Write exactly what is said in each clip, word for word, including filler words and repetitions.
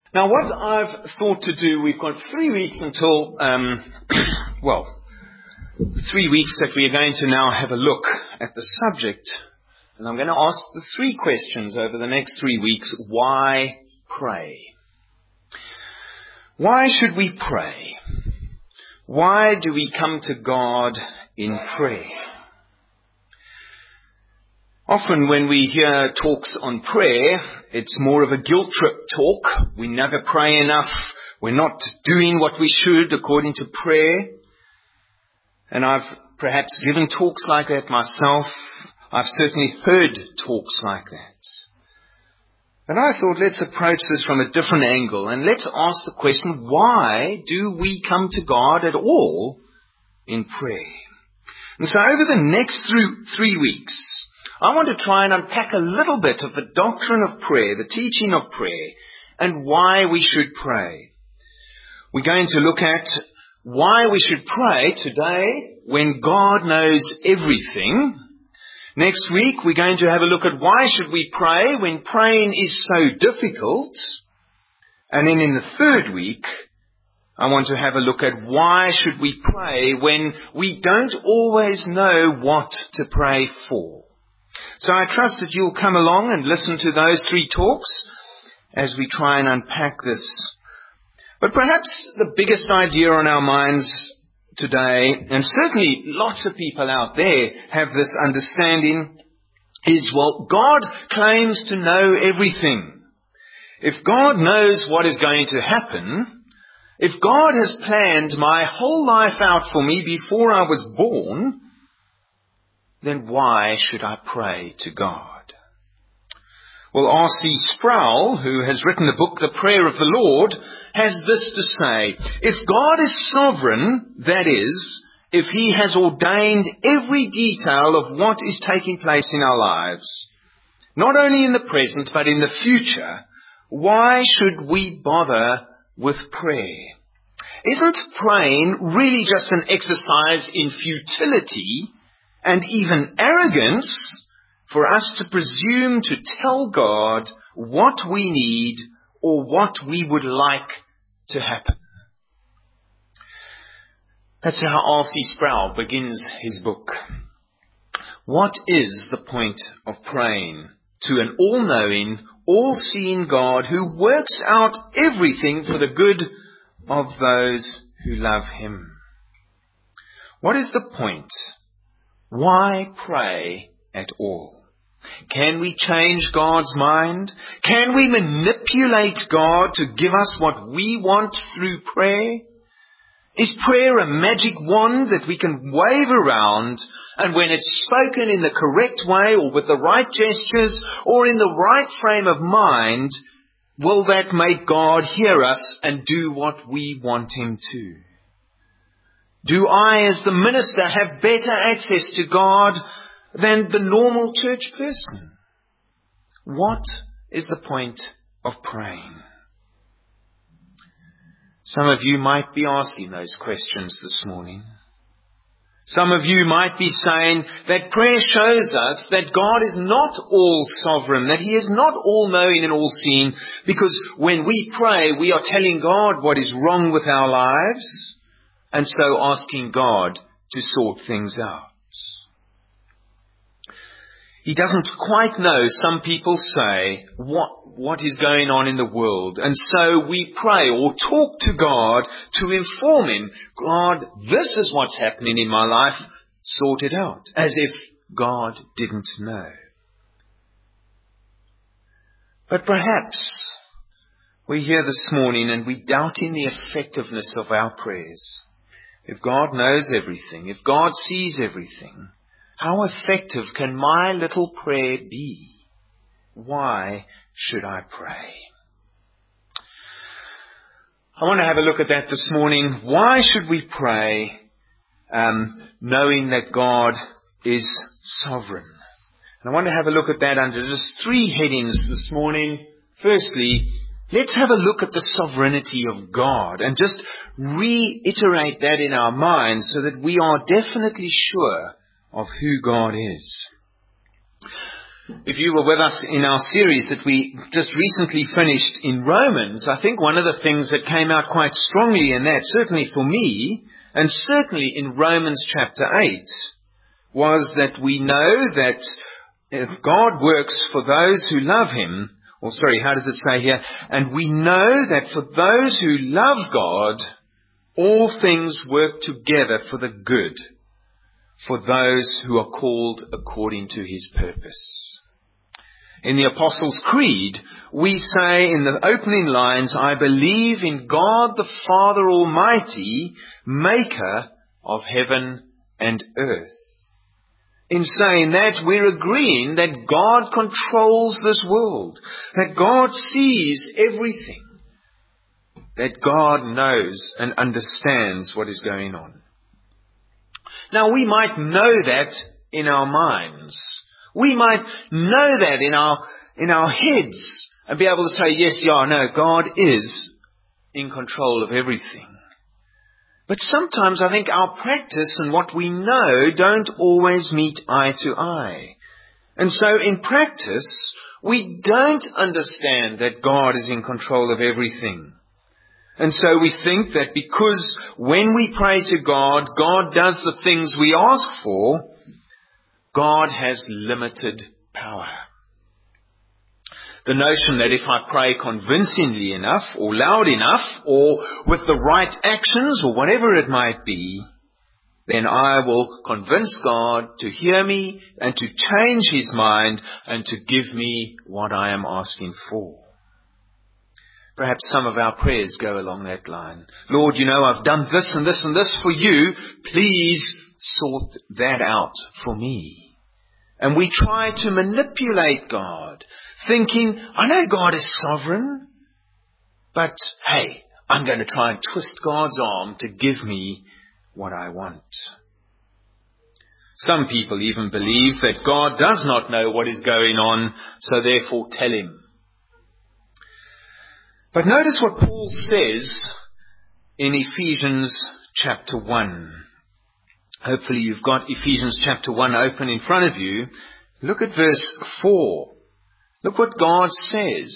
Now, what I've thought to do, we've got three weeks until, um, well, three weeks that we are going to now have a look at the subject. And I'm going to ask the three questions over the next three weeks. Why pray? Why should we pray? Why do we come to God in prayer? Often when we hear talks on prayer, it's more of a guilt trip talk. We never pray enough. We're not doing what we should according to prayer. And I've perhaps given talks like that myself. I've certainly heard talks like that. But I thought, let's approach this from a different angle and let's ask the question, why do we come to God at all in prayer? And so over the next three weeks, I want to try and unpack a little bit of the doctrine of prayer, the teaching of prayer, and why we should pray. We're going to look at why we should pray today when God knows everything. Next week, we're going to have a look at why should we pray when praying is so difficult. And then in the third week, I want to have a look at why should we pray when we don't always know what to pray for. So I trust that you'll come along and listen to those three talks as we try and unpack this. But perhaps the biggest idea on our minds today, and certainly lots of people out there have this understanding, is, well, God claims to know everything. If God knows what is going to happen, if God has planned my whole life out for me before I was born, then why should I pray to God? Well, R C Sproul, who has written the book, The Prayer of the Lord, has this to say: if God is sovereign, that is, if He has ordained every detail of what is taking place in our lives, not only in the present but in the future, why should we bother with prayer? Isn't praying really just an exercise in futility and even arrogance for us to presume to tell God what we need or what we would like to happen? That's how R C Sproul begins his book. What is the point of praying to an all-knowing, all-seeing God who works out everything for the good of those who love Him? What is the point? Why pray at all? Can we change God's mind? Can we manipulate God to give us what we want through prayer? Is prayer a magic wand that we can wave around, and when it's spoken in the correct way or with the right gestures or in the right frame of mind, will that make God hear us and do what we want Him to? Do I, as the minister, have better access to God than the normal church person? What is the point of praying? Some of you might be asking those questions this morning. Some of you might be saying that prayer shows us that God is not all sovereign, that He is not all knowing and all seeing, because when we pray, we are telling God what is wrong with our lives, and so asking God to sort things out. He doesn't quite know, some people say, what, what is going on in the world. And so we pray or talk to God to inform Him, God, this is what's happening in my life, sort it out, as if God didn't know. But perhaps we're here this morning and we're doubting the effectiveness of our prayers. If God knows everything, if God sees everything, how effective can my little prayer be? Why should I pray? I want to have a look at that this morning. Why should we pray um, knowing that God is sovereign? And I want to have a look at that under just three headings this morning. Firstly, let's have a look at the sovereignty of God and just reiterate that in our minds so that we are definitely sure of who God is. If you were with us in our series that we just recently finished in Romans, I think one of the things that came out quite strongly in that, certainly for me, and certainly in Romans chapter eight, was that we know that if God works for those who love Him, or sorry, how does it say here? And we know that for those who love God, all things work together for the good, for those who are called according to His purpose. In the Apostles' Creed, we say in the opening lines, I believe in God the Father Almighty, maker of heaven and earth. In saying that, we're agreeing that God controls this world, that God sees everything, that God knows and understands what is going on. Now, we might know that in our minds. We might know that in our in our heads and be able to say, yes, yeah, no, God is in control of everything. But sometimes I think our practice and what we know don't always meet eye to eye. And so in practice, we don't understand that God is in control of everything. And so we think that because when we pray to God, God does the things we ask for, God has limited power. The notion that if I pray convincingly enough, or loud enough, or with the right actions, or whatever it might be, then I will convince God to hear me and to change His mind and to give me what I am asking for. Perhaps some of our prayers go along that line. Lord, you know, I've done this and this and this for you. Please sort that out for me. And we try to manipulate God, thinking, I know God is sovereign, but hey, I'm going to try and twist God's arm to give me what I want. Some people even believe that God does not know what is going on, so therefore tell Him. But notice what Paul says in Ephesians chapter one. Hopefully you've got Ephesians chapter one open in front of you. Look at verse four. Look what God says.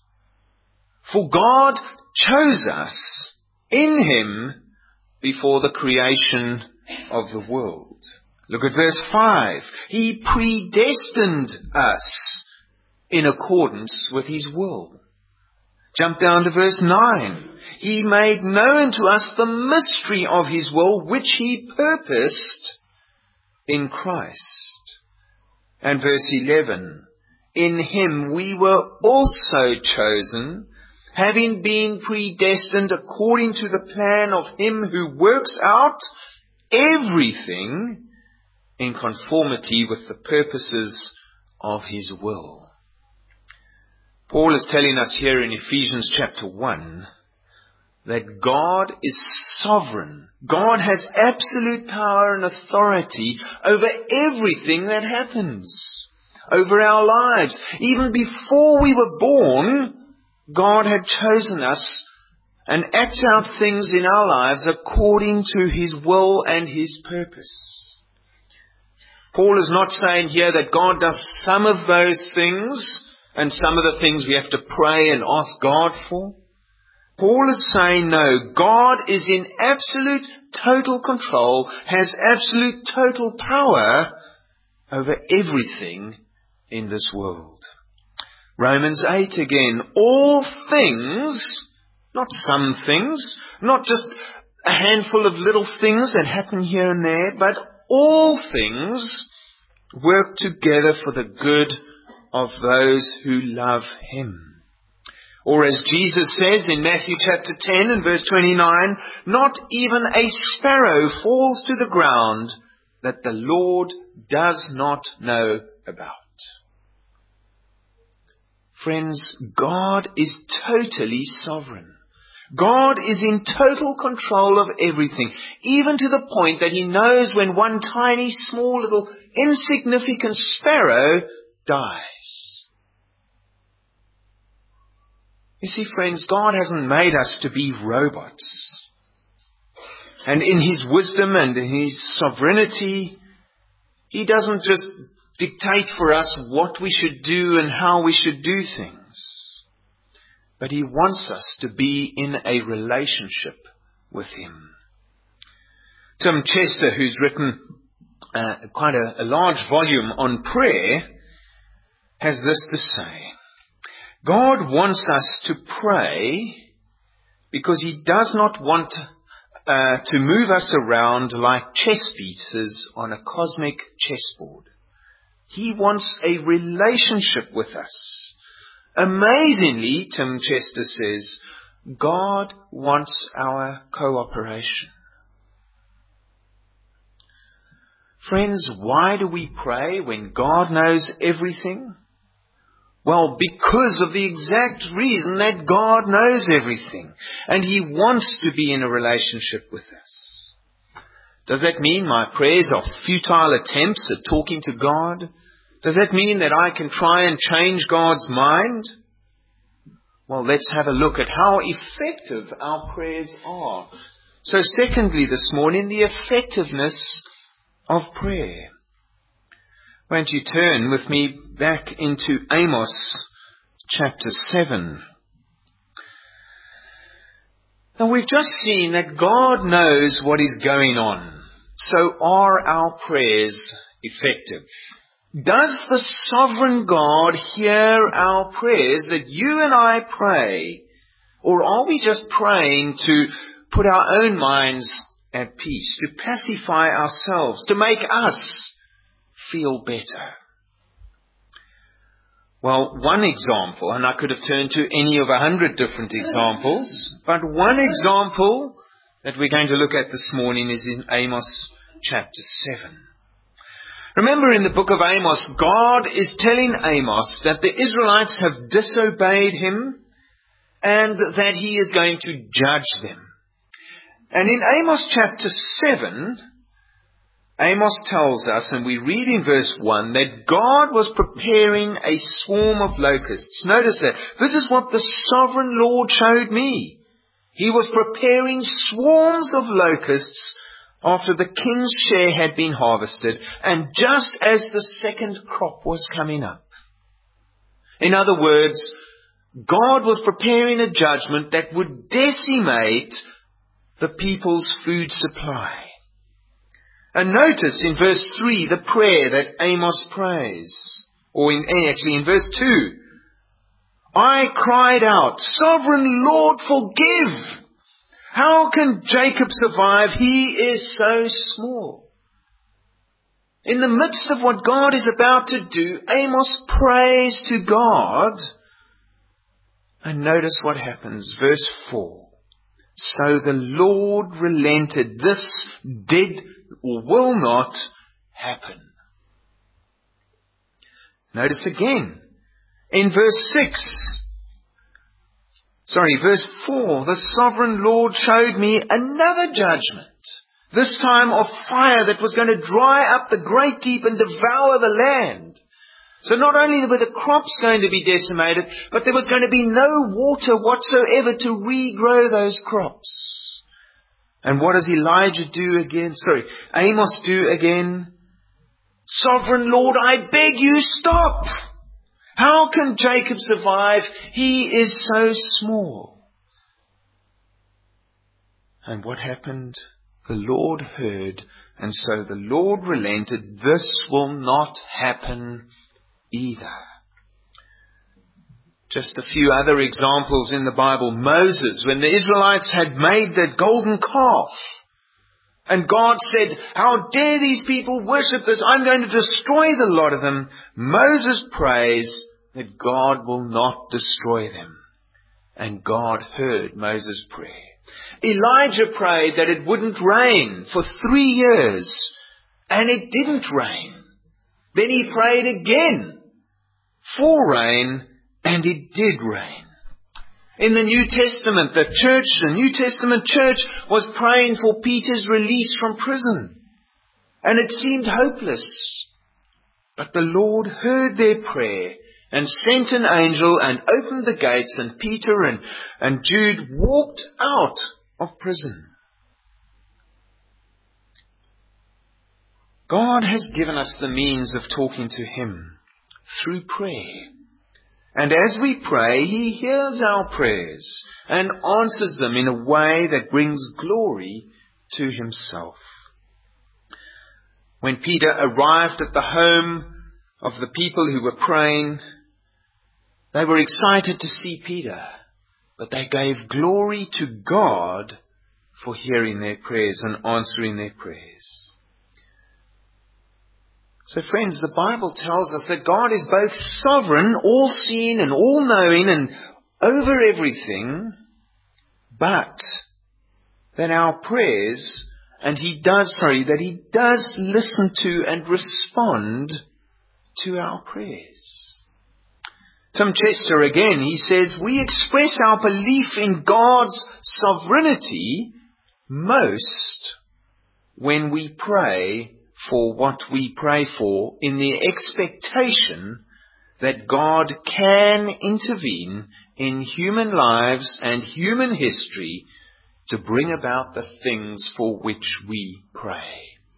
For God chose us in Him before the creation of the world. Look at verse five. He predestined us in accordance with His will. Jump down to verse nine. He made known to us the mystery of His will, which He purposed in Christ. And verse eleven. In Him we were also chosen, having been predestined according to the plan of Him who works out everything in conformity with the purposes of His will. Paul is telling us here in Ephesians chapter one that God is sovereign. God has absolute power and authority over everything that happens, over our lives. Even before we were born, God had chosen us and acts out things in our lives according to His will and His purpose. Paul is not saying here that God does some of those things and some of the things we have to pray and ask God for. Paul is saying, no, God is in absolute total control, has absolute total power over everything in this world. Romans eight again, all things, not some things, not just a handful of little things that happen here and there, but all things work together for the good of those who love Him. Or as Jesus says in Matthew chapter ten and verse twenty-nine, not even a sparrow falls to the ground that the Lord does not know about. Friends, God is totally sovereign. God is in total control of everything, even to the point that He knows when one tiny, small, little, insignificant sparrow dies. You see, friends, God hasn't made us to be robots. And in His wisdom and in His sovereignty, He doesn't just dictate for us what we should do and how we should do things. But He wants us to be in a relationship with Him. Tim Chester, who's written uh, quite a, a large volume on prayer, has this to say. God wants us to pray because He does not want uh, to move us around like chess pieces on a cosmic chessboard. He wants a relationship with us. Amazingly, Tim Chester says, God wants our cooperation. Friends, why do we pray when God knows everything? Well, because of the exact reason that God knows everything, and He wants to be in a relationship with us. Does that mean my prayers are futile attempts at talking to God? Does that mean that I can try and change God's mind? Well, let's have a look at how effective our prayers are. So secondly this morning, the effectiveness of prayer. Won't you turn with me back into Amos chapter seven. Now we've just seen that God knows what is going on. So are our prayers effective? Does the sovereign God hear our prayers that you and I pray? Or are we just praying to put our own minds at peace, to pacify ourselves, to make us feel better? Well, one example, and I could have turned to any of a hundred different examples, but one example that we're going to look at this morning is in Amos chapter seven. Remember, in the book of Amos, God is telling Amos that the Israelites have disobeyed Him and that He is going to judge them. And in Amos chapter seven, Amos tells us, and we read in verse one, that God was preparing a swarm of locusts. Notice that. This is what the sovereign Lord showed me. He was preparing swarms of locusts after the king's share had been harvested, and just as the second crop was coming up. In other words, God was preparing a judgment that would decimate the people's food supply. And notice in verse three the prayer that Amos prays. Or in, actually in verse two. I cried out, Sovereign Lord, forgive! How can Jacob survive? He is so small. In the midst of what God is about to do, Amos prays to God. And notice what happens. Verse four. So the Lord relented. This did or will not happen. Notice again. In verse six. Sorry, verse four, the sovereign Lord showed me another judgment, this time of fire that was going to dry up the great deep and devour the land. So not only were the crops going to be decimated, but there was going to be no water whatsoever to regrow those crops. And what does Elijah do again? Sorry, Amos do again? Sovereign Lord, I beg you, stop! How can Jacob survive? He is so small. And what happened? The Lord heard, and so the Lord relented. This will not happen either. Just a few other examples in the Bible. Moses, when the Israelites had made that golden calf, and God said, how dare these people worship this? I'm going to destroy the lot of them. Moses prays that God will not destroy them. And God heard Moses' prayer. Elijah prayed that it wouldn't rain for three years. And it didn't rain. Then he prayed again for rain, and it did rain. In the New Testament, the church, the New Testament church was praying for Peter's release from prison. And it seemed hopeless. But the Lord heard their prayer and sent an angel and opened the gates, and Peter and, and Jude walked out of prison. God has given us the means of talking to Him through prayer. And as we pray, He hears our prayers and answers them in a way that brings glory to Himself. When Peter arrived at the home of the people who were praying, they were excited to see Peter, but they gave glory to God for hearing their prayers and answering their prayers. So friends, the Bible tells us that God is both sovereign, all-seeing and all-knowing and over everything, but that our prayers, and He does, sorry, that He does listen to and respond to our prayers. Tim Chester again, he says, we express our belief in God's sovereignty most when we pray for what we pray for in the expectation that God can intervene in human lives and human history to bring about the things for which we pray.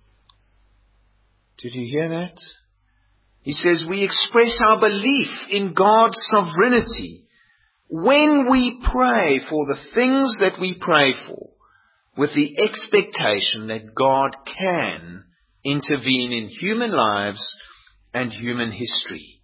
Did you hear that? He says we express our belief in God's sovereignty when we pray for the things that we pray for with the expectation that God can intervene in human lives and human history.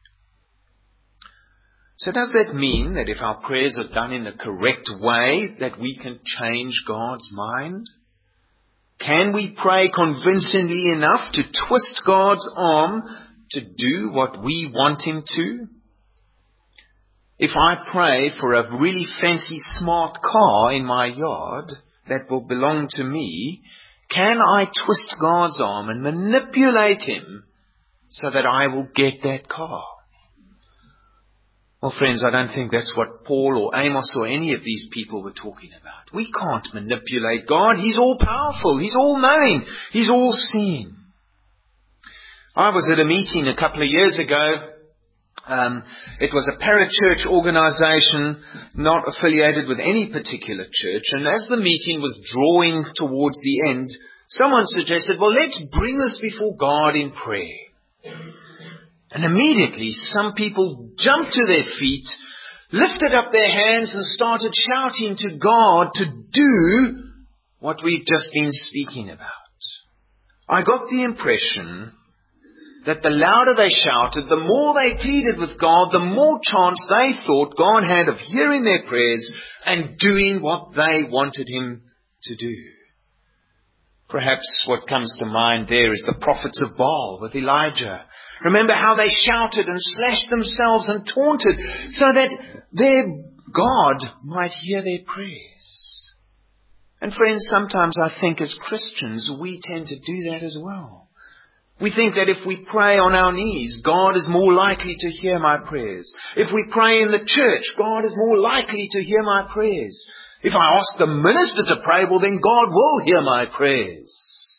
So does that mean that if our prayers are done in the correct way, that we can change God's mind? Can we pray convincingly enough to twist God's arm to do what we want Him to? If I pray for a really fancy smart car in my yard that will belong to me, can I twist God's arm and manipulate Him so that I will get that car? Well, friends, I don't think that's what Paul or Amos or any of these people were talking about. We can't manipulate God. He's all-powerful. He's all-knowing. He's all-seeing. I was at a meeting a couple of years ago. Um, it was a parachurch organization not affiliated with any particular church. And as the meeting was drawing towards the end, someone suggested, well, let's bring this before God in prayer. And immediately some people jumped to their feet, lifted up their hands and started shouting to God to do what we've just been speaking about. I got the impression that the louder they shouted, the more they pleaded with God, the more chance they thought God had of hearing their prayers and doing what they wanted Him to do. Perhaps what comes to mind there is the prophets of Baal with Elijah. Remember how they shouted and slashed themselves and taunted so that their God might hear their prayers. And friends, sometimes I think as Christians we tend to do that as well. We think that if we pray on our knees, God is more likely to hear my prayers. If we pray in the church, God is more likely to hear my prayers. If I ask the minister to pray, well then God will hear my prayers.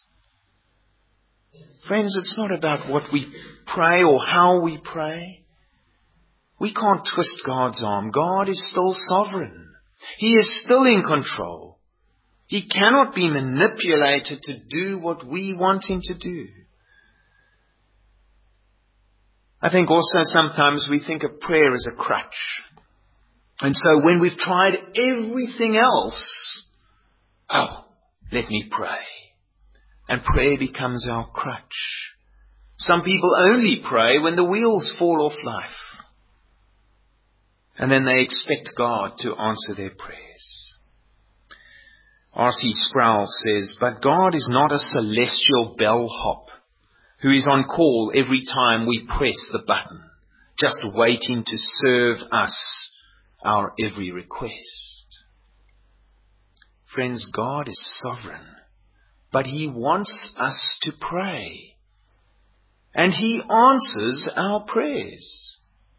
Friends, it's not about what we pray or how we pray. We can't twist God's arm. God is still sovereign. He is still in control. He cannot be manipulated to do what we want Him to do. I think also sometimes we think of prayer as a crutch. And so when we've tried everything else, oh, let me pray. And prayer becomes our crutch. Some people only pray when the wheels fall off life. And then they expect God to answer their prayers. R C Sproul says, but God is not a celestial bellhop who is on call every time we press the button, just waiting to serve us our every request. Friends, God is sovereign, but He wants us to pray. And He answers our prayers.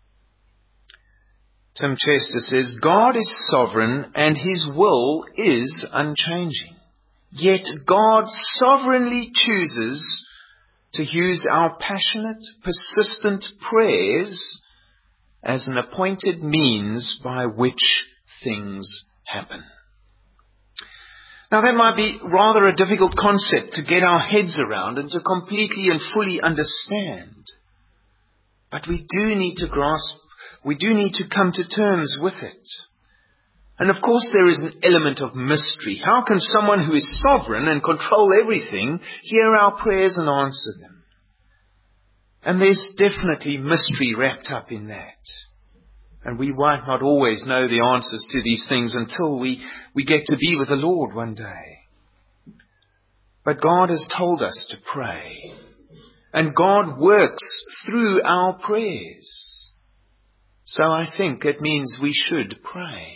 Tim Chester says, God is sovereign and His will is unchanging. Yet God sovereignly chooses to use our passionate, persistent prayers as an appointed means by which things happen. Now that might be rather a difficult concept to get our heads around and to completely and fully understand. But we do need to grasp, we do need to come to terms with it. And of course there is an element of mystery. How can someone who is sovereign and control everything hear our prayers and answer them? And there's definitely mystery wrapped up in that. And we might not always know the answers to these things until we, we get to be with the Lord one day. But God has told us to pray. And God works through our prayers. So I think it means we should pray.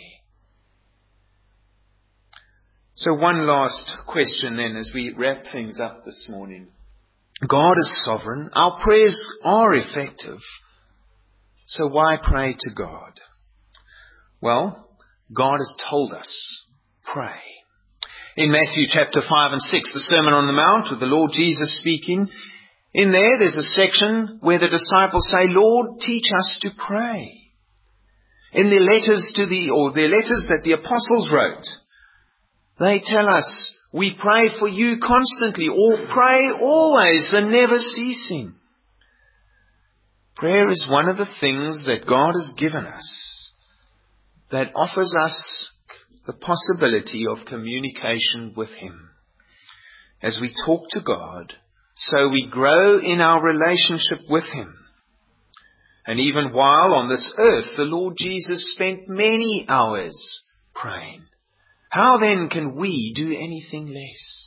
So one last question then as we wrap things up this morning. God is sovereign. Our prayers are effective. So why pray to God? Well, God has told us, pray. In Matthew chapter five and six, the Sermon on the Mount, with the Lord Jesus speaking, in there there's a section where the disciples say, Lord, teach us to pray. In their letters to the, or their letters that the apostles wrote, they tell us, we pray for you constantly, or pray always and never ceasing. Prayer is one of the things that God has given us that offers us the possibility of communication with Him. As we talk to God, so we grow in our relationship with Him. And even while on this earth, the Lord Jesus spent many hours praying. How then can we do anything less?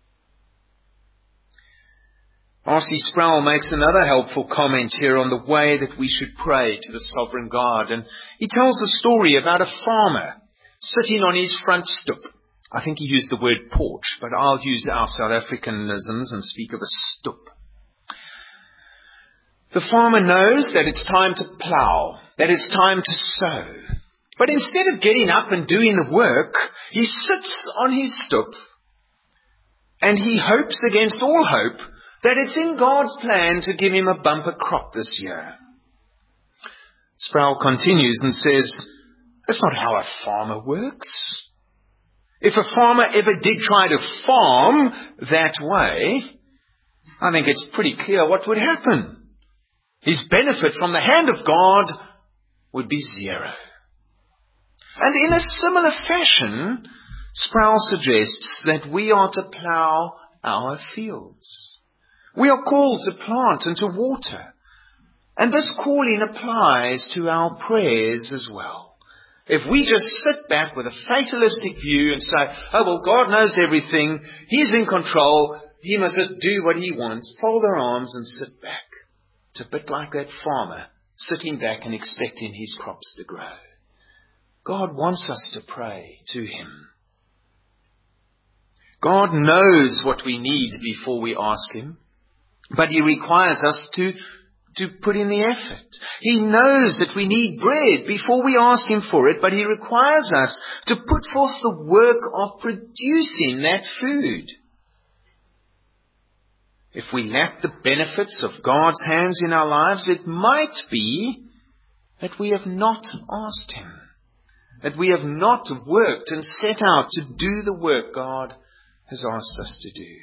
R C Sproul makes another helpful comment here on the way that we should pray to the sovereign God. And he tells the story about a farmer sitting on his front stoop. I think he used the word porch, but I'll use our South Africanisms and speak of a stoop. The farmer knows that it's time to plow, that it's time to sow. But instead of getting up and doing the work, he sits on his stoop and he hopes against all hope that it's in God's plan to give him a bumper crop this year. Sproul continues and says, that's not how a farmer works. If a farmer ever did try to farm that way, I think it's pretty clear what would happen. His benefit from the hand of God would be zero. And in a similar fashion, Sproul suggests that we are to plough our fields. We are called to plant and to water. And this calling applies to our prayers as well. If we just sit back with a fatalistic view and say, oh, well, God knows everything, He's in control, He must just do what He wants, fold our arms and sit back. It's a bit like that farmer sitting back and expecting his crops to grow. God wants us to pray to Him. God knows what we need before we ask Him, but He requires us to, to put in the effort. He knows that we need bread before we ask Him for it, but He requires us to put forth the work of producing that food. If we lack the benefits of God's hands in our lives, it might be that we have not asked Him, that we have not worked and set out to do the work God has asked us to do.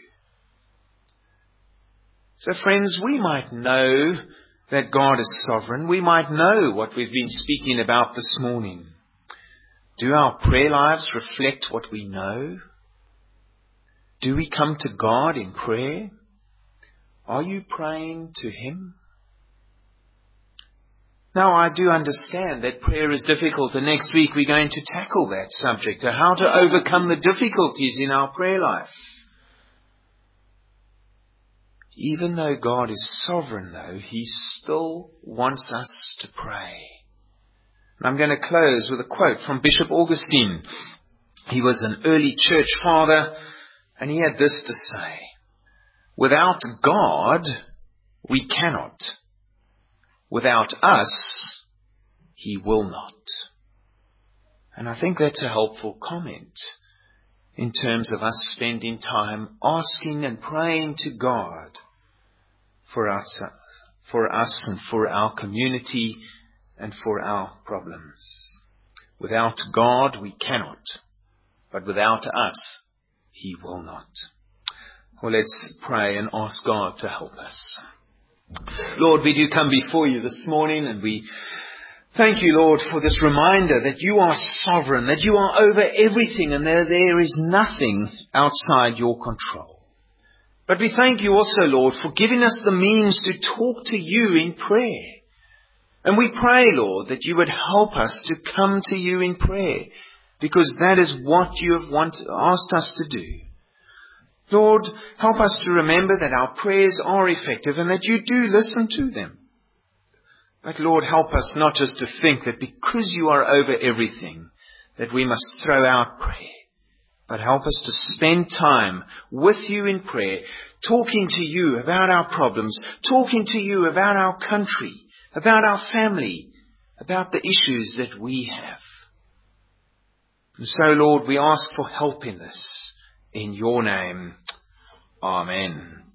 So friends, we might know that God is sovereign. We might know what we've been speaking about this morning. Do our prayer lives reflect what we know? Do we come to God in prayer? Are you praying to Him? Now, I do understand that prayer is difficult, and next week we're going to tackle that subject, of how to overcome the difficulties in our prayer life. Even though God is sovereign, though, He still wants us to pray. And I'm going to close with a quote from Bishop Augustine. He was an early church father, and he had this to say, without God, we cannot. Without us, He will not. And I think that's a helpful comment in terms of us spending time asking and praying to God for us, for us and for our community and for our problems. Without God, we cannot. But without us, He will not. Well, let's pray and ask God to help us. Lord, we do come before you this morning, and we thank you, Lord, for this reminder that you are sovereign, that you are over everything, and that there is nothing outside your control. But we thank you also, Lord, for giving us the means to talk to you in prayer. And we pray, Lord, that you would help us to come to you in prayer, because that is what you have want, asked us to do. Lord, help us to remember that our prayers are effective and that you do listen to them. But Lord, help us not just to think that because you are over everything, that we must throw out prayer. But help us to spend time with you in prayer, talking to you about our problems, talking to you about our country, about our family, about the issues that we have. And so, Lord, we ask for help in this. In your name, Amen.